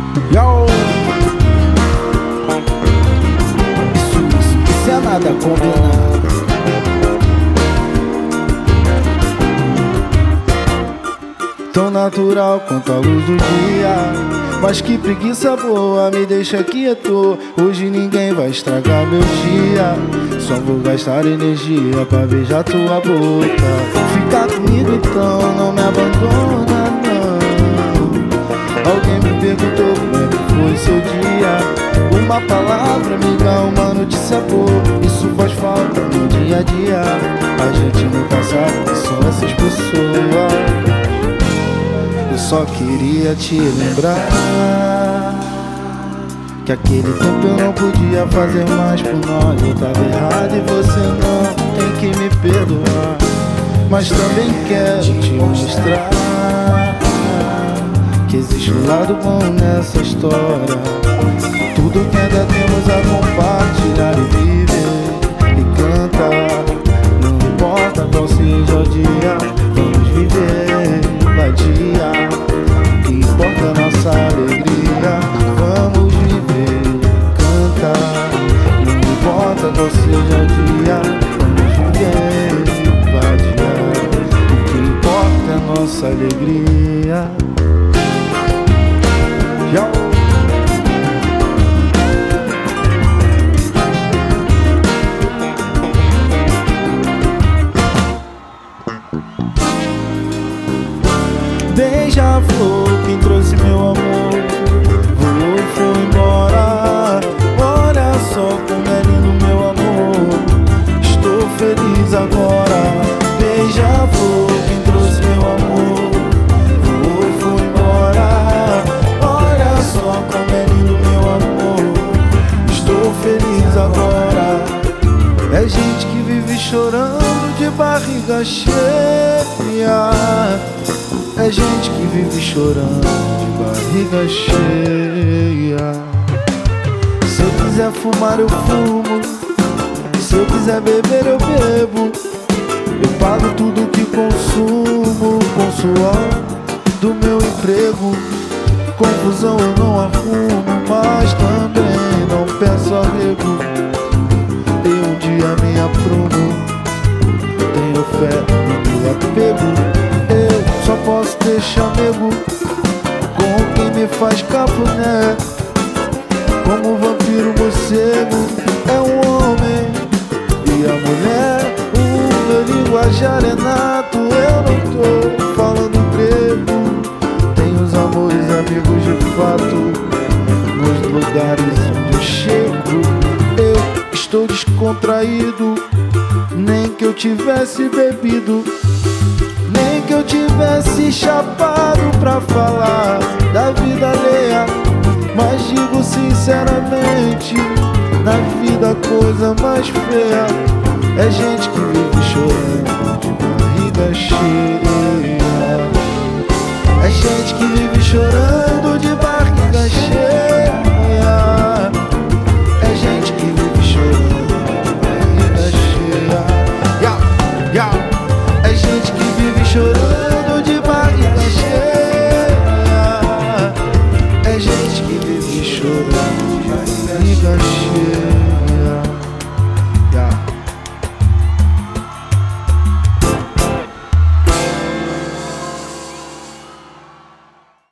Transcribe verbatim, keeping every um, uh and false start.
Yo! Isso, isso, isso é nada combinado. Tão natural quanto a luz do dia, mas que preguiça boa, me deixa quieto. Hoje ninguém vai estragar meu dia, só vou gastar energia pra beijar tua boca. Fica comigo então, não me abandona não. Alguém me perguntou como é que foi seu dia. Uma palavra amiga, uma notícia boa, isso faz falta no dia a dia. A gente nunca sabe que são essas pessoas. Eu só queria te lembrar que aquele tempo eu não podia fazer mais por nós. Eu tava errado e você não tem que me perdoar, mas também quero te mostrar que existe um lado bom nessa história. Tudo que ainda temos a compartilhar e viver e cantar. Não importa qual seja o dia, vamos viver vadia. O que importa é a nossa alegria. Vamos viver, cantar. Não importa qual seja o dia, vamos viver vadia. O que importa é a nossa alegria. Yo! Beija-flor, quem trouxe meu amor, voou e foi embora. Olha só como é lindo meu amor, estou feliz agora. Beija-flor, quem trouxe meu amor, voou e foi embora. Olha só como é lindo meu amor, estou feliz agora. É gente que vive chorando de barriga cheia. É gente que vive chorando de barriga cheia. Se eu quiser fumar eu fumo, se eu quiser beber eu bebo. Eu pago tudo que consumo com suor do meu emprego. Confusão eu não arrumo, mas também não peço arrego. E um dia me aprumo, tenho fé no meu apego. Só posso deixar amigo com quem me faz cafuné. Como vampiro morcego é um homem e a mulher, o meu linguajar é nato. Eu não tô falando grego, tenho os amores amigos de fato nos lugares onde eu chego. Eu estou descontraído, nem que eu tivesse bebido, nem que eu tivesse chapado pra falar da vida alheia. Mas digo sinceramente, na vida a coisa mais feia é gente que vive chorando de barriga cheia.